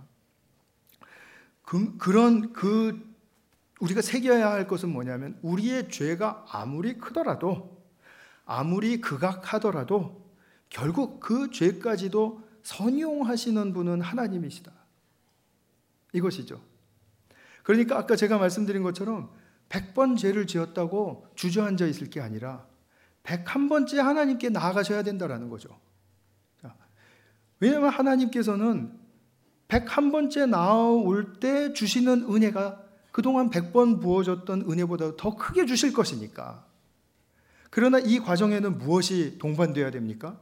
우리가 새겨야 할 것은 뭐냐면, 우리의 죄가 아무리 크더라도, 아무리 극악하더라도 결국 그 죄까지도 선용하시는 분은 하나님이시다. 이것이죠. 그러니까 아까 제가 말씀드린 것처럼 100번 죄를 지었다고 주저앉아 있을 게 아니라 101번째 하나님께 나아가셔야 된다는 거죠. 왜냐하면 하나님께서는 101번째 나아올 때 주시는 은혜가 그동안 100번 부어줬던 은혜보다 더 크게 주실 것이니까. 그러나 이 과정에는 무엇이 동반되어야 됩니까?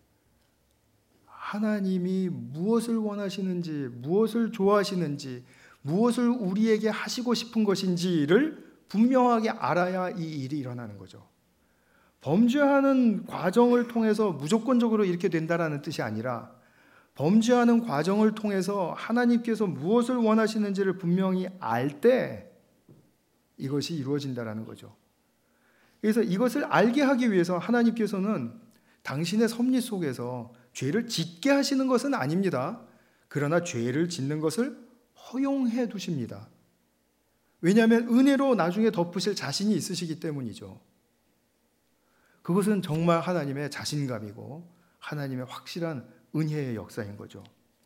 하나님이 무엇을 원하시는지, 무엇을 좋아하시는지, 무엇을 우리에게 하시고 싶은 것인지를 분명하게 알아야 이 일이 일어나는 거죠. 범죄하는 과정을 통해서 무조건적으로 이렇게 된다는 뜻이 아니라, 범죄하는 과정을 통해서 하나님께서 무엇을 원하시는지를 분명히 알 때 이것이 이루어진다는 거죠. 그래서 이것을 알게 하기 위해서 하나님께서는 당신의 섭리 속에서 죄를 짓게 하시는 것은 아닙니다. 그러나 죄를 짓는 것을 허용해 두십니다. 왜냐하면 은혜로 나중에 덮으실 자신이 있으시기 때문이죠. 그것은 정말 하나님의 자신감이고 하나님의 확실한 은혜의 역사인 거죠.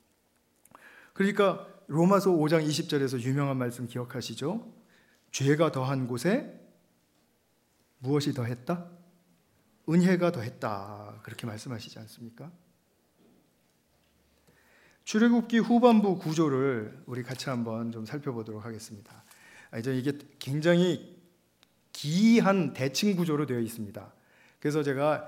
그러니까 로마서 5장 20절에서 유명한 말씀 기억하시죠? 죄가 더한 곳에 무엇이 더했다? 은혜가 더했다. 그렇게 말씀하시지 않습니까? 출애굽기 후반부 구조를 우리 같이 한번 좀 살펴보도록 하겠습니다. 이제 이게 굉장히 기이한 대칭 구조로 되어 있습니다. 그래서 제가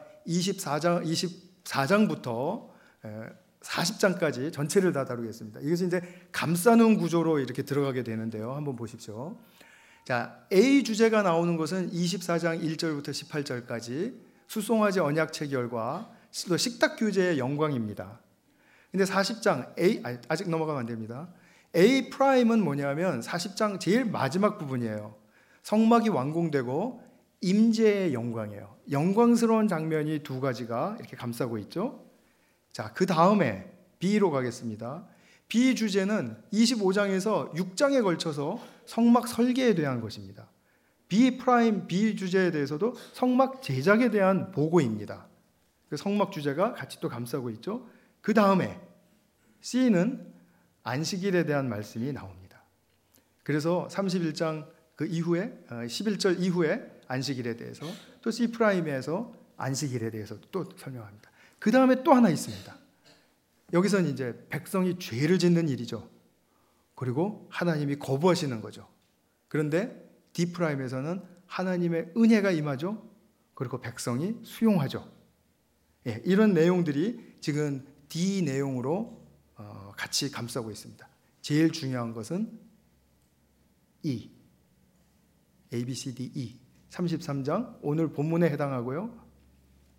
24장부터 40장까지 전체를 다 다루겠습니다. 이것은 이제 감싸는 구조로 이렇게 들어가게 되는데요. 한번 보십시오. 자, A 주제가 나오는 것은 24장 1절부터 18절까지 숫송아지 언약 체결과 또 식탁 규제의 영광입니다. 근데 40장 아직 넘어가면 안 됩니다. A 프라임은 뭐냐면 40장 제일 마지막 부분이에요. 성막이 완공되고 임재의 영광이에요. 영광스러운 장면이 두 가지가 이렇게 감싸고 있죠. 자, 그 다음에 B로 가겠습니다. B 주제는 25장에서 6장에 걸쳐서 성막 설계에 대한 것입니다. B 프라임 B 주제에 대해서도 성막 제작에 대한 보고입니다. 그 성막 주제가 같이 또 감싸고 있죠. 그 다음에 C는 안식일에 대한 말씀이 나옵니다. 그래서 31장 그 이후에 11절 이후에 안식일에 대해서, 또 C 프라임에서 안식일에 대해서 또 설명합니다. 그 다음에 또 하나 있습니다. 여기서는 이제 백성이 죄를 짓는 일이죠. 그리고 하나님이 거부하시는 거죠. 그런데 D 프라임에서는 하나님의 은혜가 임하죠. 그리고 백성이 수용하죠. 예, 이런 내용들이 지금 D 내용으로 같이 감싸고 있습니다. 제일 중요한 것은 E, A, B, C, D, E. 33장 오늘 본문에 해당하고요.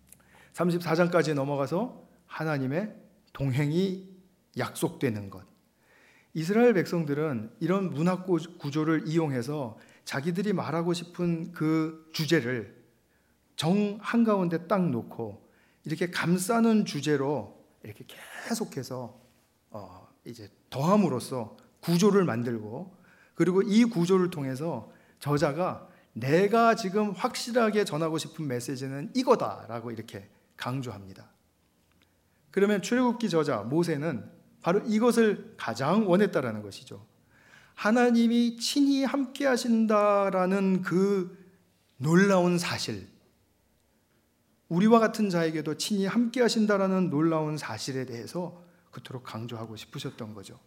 34장까지 넘어가서 하나님의 동행이 약속되는 것, 이스라엘 백성들은 이런 문학 구조를 이용해서 자기들이 말하고 싶은 그 주제를 정 한가운데 딱 놓고 이렇게 감싸는 주제로 이렇게 계속해서 이제 더함으로써 구조를 만들고, 그리고 이 구조를 통해서 저자가 내가 지금 확실하게 전하고 싶은 메시지는 이거다라고 이렇게 강조합니다. 그러면 출애굽기 저자 모세는 바로 이것을 가장 원했다라는 것이죠. 하나님이 친히 함께 하신다라는 그 놀라운 사실, 우리와 같은 자에게도 친히 함께 하신다라는 놀라운 사실에 대해서 그토록 강조하고 싶으셨던 거죠.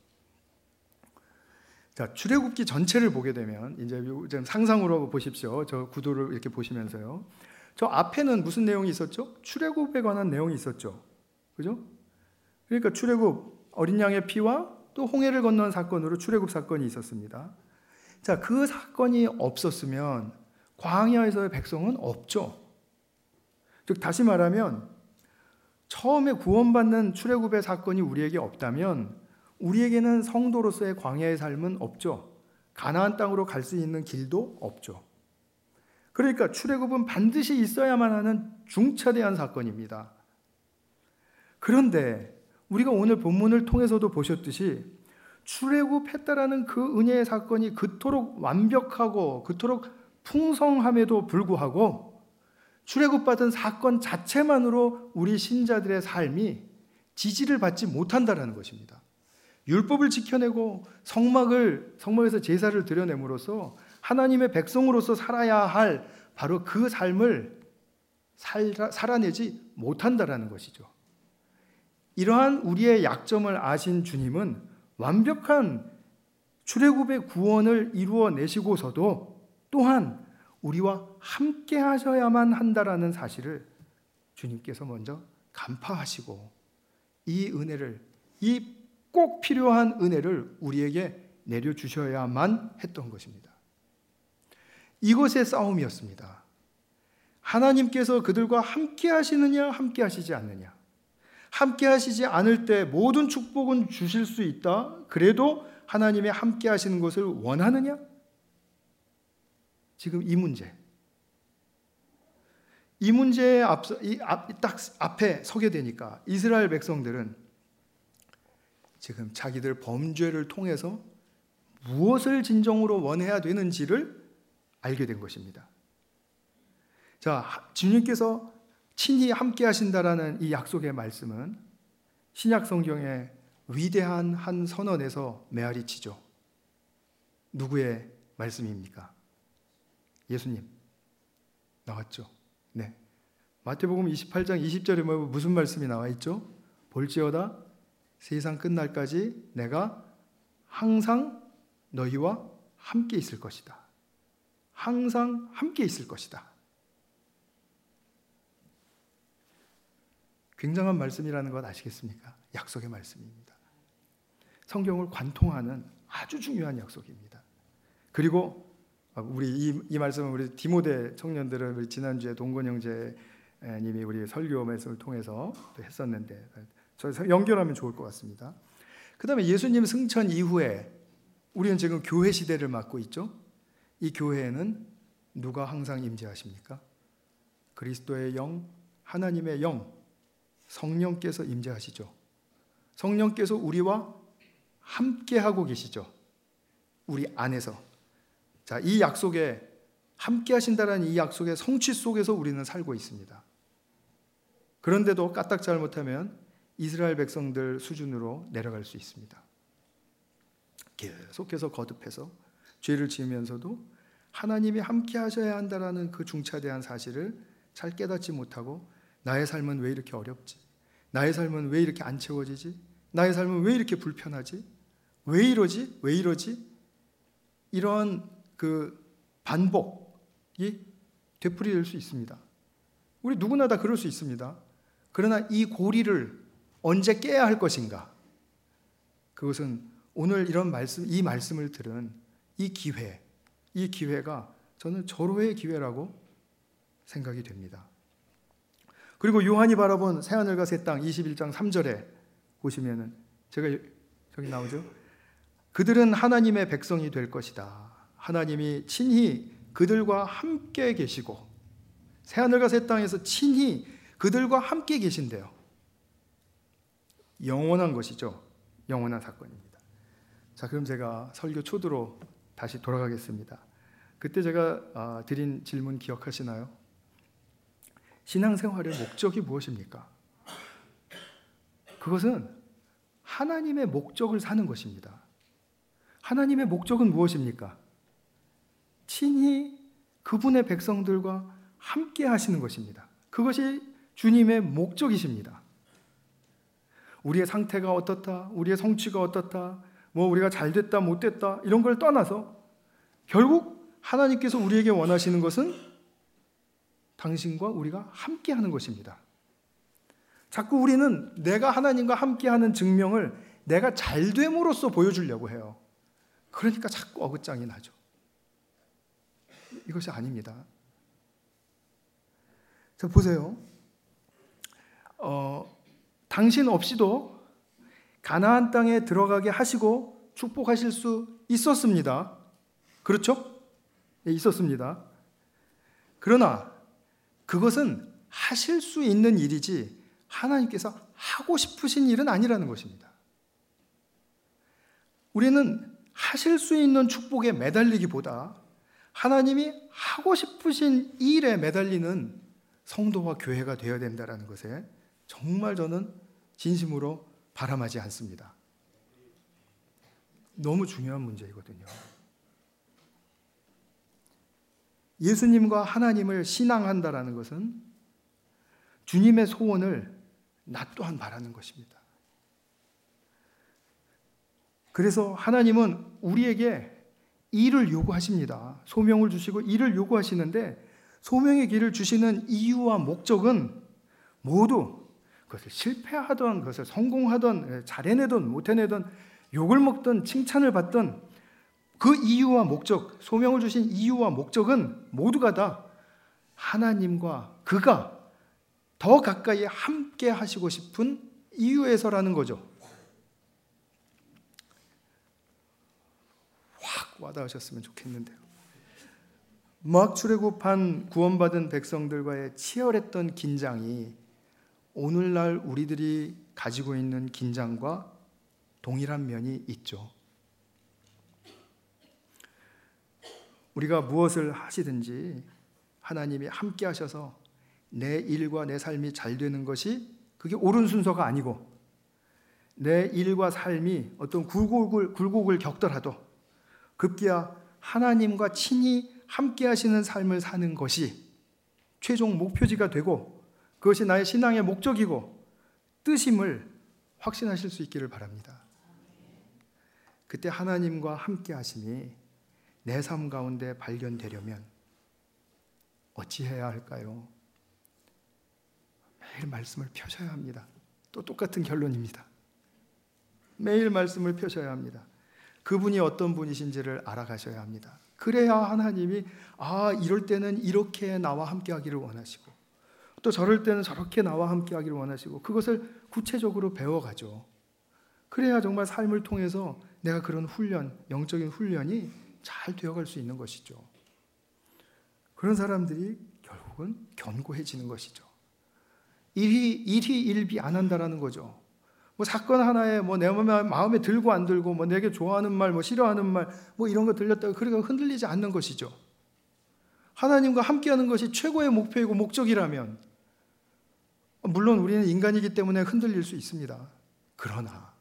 자, 출애굽기 전체를 보게 되면 이제 좀 상상으로 보십시오. 저 구도를 이렇게 보시면서요. 저 앞에는 무슨 내용이 있었죠? 출애굽에 관한 내용이 있었죠. 그죠? 그러니까 출애굽, 어린 양의 피와 또 홍해를 건넌 사건으로 출애굽 사건이 있었습니다. 자, 그 사건이 없었으면 광야에서의 백성은 없죠. 즉 다시 말하면 처음에 구원받는 출애굽의 사건이 우리에게 없다면 우리에게는 성도로서의 광야의 삶은 없죠. 가나안 땅으로 갈 수 있는 길도 없죠. 그러니까 출애굽은 반드시 있어야만 하는 중차대한 사건입니다. 그런데 우리가 오늘 본문을 통해서도 보셨듯이 출애굽했다라는 그 은혜의 사건이 그토록 완벽하고 그토록 풍성함에도 불구하고 출애굽받은 사건 자체만으로 우리 신자들의 삶이 지지를 받지 못한다라는 것입니다. 율법을 지켜내고 성막에서 제사를 드려냄으로써 하나님의 백성으로서 살아야 할 바로 그 삶을 살아내지 못한다라는 것이죠. 이러한 우리의 약점을 아신 주님은 완벽한 출애굽의 구원을 이루어내시고서도 또한 우리와 함께 하셔야만 한다라는 사실을 주님께서 먼저 간파하시고 이 은혜를, 이 꼭 필요한 은혜를 우리에게 내려주셔야만 했던 것입니다. 이것의 싸움이었습니다. 하나님께서 그들과 함께 하시느냐, 함께 하시지 않느냐. 함께 하시지 않을 때 모든 축복은 주실 수 있다. 그래도 하나님의 함께 하시는 것을 원하느냐? 지금 이 문제에 딱 앞에 서게 되니까 이스라엘 백성들은 지금 자기들 범죄를 통해서 무엇을 진정으로 원해야 되는지를 알게 된 것입니다. 자, 주님께서 친히 함께 하신다라는 이 약속의 말씀은 신약 성경의 위대한 한 선언에서 메아리치죠. 누구의 말씀입니까? 예수님 나왔죠. 네. 마태복음 28장 20절에 무슨 말씀이 나와 있죠? 볼지어다 세상 끝날까지 내가 항상 너희와 함께 있을 것이다. 항상 함께 있을 것이다. 굉장한 말씀이라는 것 아시겠습니까? 약속의 말씀입니다. 성경을 관통하는 아주 중요한 약속입니다. 그리고 우리 이 말씀은 우리 디모데 청년들은 우리 지난주에 동건 형제님이 우리 설교 말씀을 통해서 또 했었는데 저 연결하면 좋을 것 같습니다. 그 다음에 예수님 승천 이후에 우리는 지금 교회 시대를 맞고 있죠. 이 교회에는 누가 항상 임재하십니까? 그리스도의 영, 하나님의 영, 성령께서 임재하시죠. 성령께서 우리와 함께하고 계시죠. 우리 안에서. 자, 이 약속에 함께 하신다는 이 약속의 성취 속에서 우리는 살고 있습니다. 그런데도 까딱 잘못하면 이스라엘 백성들 수준으로 내려갈 수 있습니다. 계속해서 거듭해서 죄를 지으면서도 하나님이 함께 하셔야 한다는 그 중차대한 사실을 잘 깨닫지 못하고 나의 삶은 왜 이렇게 어렵지? 나의 삶은 왜 이렇게 안 채워지지? 나의 삶은 왜 이렇게 불편하지? 왜 이러지? 왜 이러지? 이런 그 반복이 되풀이될 수 있습니다. 우리 누구나 다 그럴 수 있습니다. 그러나 이 고리를 언제 깨야 할 것인가? 그것은 오늘 이 말씀을 들은 이 기회가 저는 절호의 기회라고 생각이 됩니다. 그리고 요한이 바라본 새하늘과 새 땅 21장 3절에 보시면은 제가 저기 나오죠. 그들은 하나님의 백성이 될 것이다. 하나님이 친히 그들과 함께 계시고 새하늘과 새 땅에서 친히 그들과 함께 계신대요. 영원한 것이죠. 영원한 사건입니다. 자, 그럼 제가 설교 초두로 다시 돌아가겠습니다. 그때 제가 드린 질문 기억하시나요? 신앙생활의 목적이 무엇입니까? 그것은 하나님의 목적을 사는 것입니다. 하나님의 목적은 무엇입니까? 친히 그분의 백성들과 함께 하시는 것입니다. 그것이 주님의 목적이십니다. 우리의 상태가 어떻다, 우리의 성취가 어떻다, 뭐 우리가 잘 됐다 못 됐다 이런 걸 떠나서 결국 하나님께서 우리에게 원하시는 것은 당신과 우리가 함께 하는 것입니다. 자꾸 우리는 내가 하나님과 함께하는 증명을 내가 잘됨으로써 보여주려고 해요. 그러니까 자꾸 어긋장이 나죠. 이것이 아닙니다. 자, 보세요. 당신 없이도 가나안 땅에 들어가게 하시고 축복하실 수 있었습니다. 그렇죠? 네, 있었습니다. 그러나 그것은 하실 수 있는 일이지 하나님께서 하고 싶으신 일은 아니라는 것입니다. 우리는 하실 수 있는 축복에 매달리기보다 하나님이 하고 싶으신 일에 매달리는 성도와 교회가 되어야 된다는 것에 정말 저는 진심으로 바람하지 않습니다. 너무 중요한 문제이거든요. 예수님과 하나님을 신앙한다라는 것은 주님의 소원을 나 또한 바라는 것입니다. 그래서 하나님은 우리에게 일을 요구하십니다. 소명을 주시고 일을 요구하시는데 소명의 길을 주시는 이유와 목적은 모두 그것을 실패하던, 그것을 성공하던, 잘 해내던, 못 해내던, 욕을 먹던, 칭찬을 받던 그 이유와 목적, 소명을 주신 이유와 목적은 모두가 다 하나님과 그가 더 가까이 함께 하시고 싶은 이유에서라는 거죠. 확 와닿으셨으면 좋겠는데요. 막 출애굽한 구원받은 백성들과의 치열했던 긴장이 오늘날 우리들이 가지고 있는 긴장과 동일한 면이 있죠. 우리가 무엇을 하시든지 하나님이 함께 하셔서 내 일과 내 삶이 잘 되는 것이 그게 옳은 순서가 아니고 내 일과 삶이 어떤 굴곡을 겪더라도 급기야 하나님과 친히 함께 하시는 삶을 사는 것이 최종 목표지가 되고 그것이 나의 신앙의 목적이고 뜻임을 확신하실 수 있기를 바랍니다. 그때 하나님과 함께 하심이 내 삶 가운데 발견되려면 어찌해야 할까요? 매일 말씀을 펴셔야 합니다. 또 똑같은 결론입니다. 매일 말씀을 펴셔야 합니다. 그분이 어떤 분이신지를 알아가셔야 합니다. 그래야 하나님이 이럴 때는 이렇게 나와 함께 하기를 원하시고 또 저럴 때는 저렇게 나와 함께 하기를 원하시고 그것을 구체적으로 배워가죠. 그래야 정말 삶을 통해서 내가 그런 훈련, 영적인 훈련이 잘 되어갈 수 있는 것이죠. 그런 사람들이 결국은 견고해지는 것이죠. 일희 안 한다라는 거죠. 뭐 사건 하나에 내 마음에 들고 안 들고 내게 좋아하는 말, 싫어하는 말, 이런 거 들렸다고 그러니까 흔들리지 않는 것이죠. 하나님과 함께하는 것이 최고의 목표이고 목적이라면 물론 우리는 인간이기 때문에 흔들릴 수 있습니다. 그러나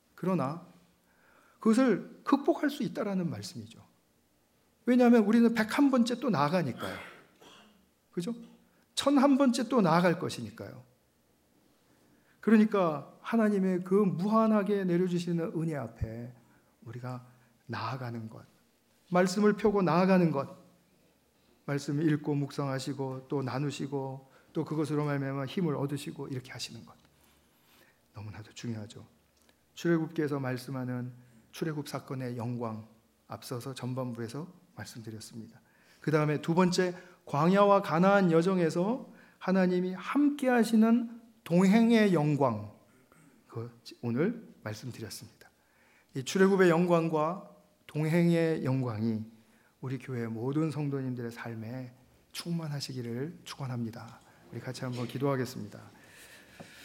그것을 극복할 수 있다라는 말씀이죠. 왜냐하면 우리는 101번째 또 나아가니까요. 그죠? 1001번째 또 나아갈 것이니까요. 그러니까 하나님의 그 무한하게 내려주시는 은혜 앞에 우리가 나아가는 것, 말씀을 펴고 나아가는 것, 말씀을 읽고 묵상하시고 또 나누시고 또 그것으로 말미암아 힘을 얻으시고 이렇게 하시는 것 너무나도 중요하죠. 출애굽기에서 말씀하는 출애굽 사건의 영광 앞서서 전반부에서 말씀드렸습니다. 그 다음에 두 번째 광야와 가나안 여정에서 하나님이 함께 하시는 동행의 영광 오늘 말씀드렸습니다. 이 출애굽의 영광과 동행의 영광이 우리 교회 모든 성도님들의 삶에 충만하시기를 축원합니다. 우리 같이 한번 기도하겠습니다.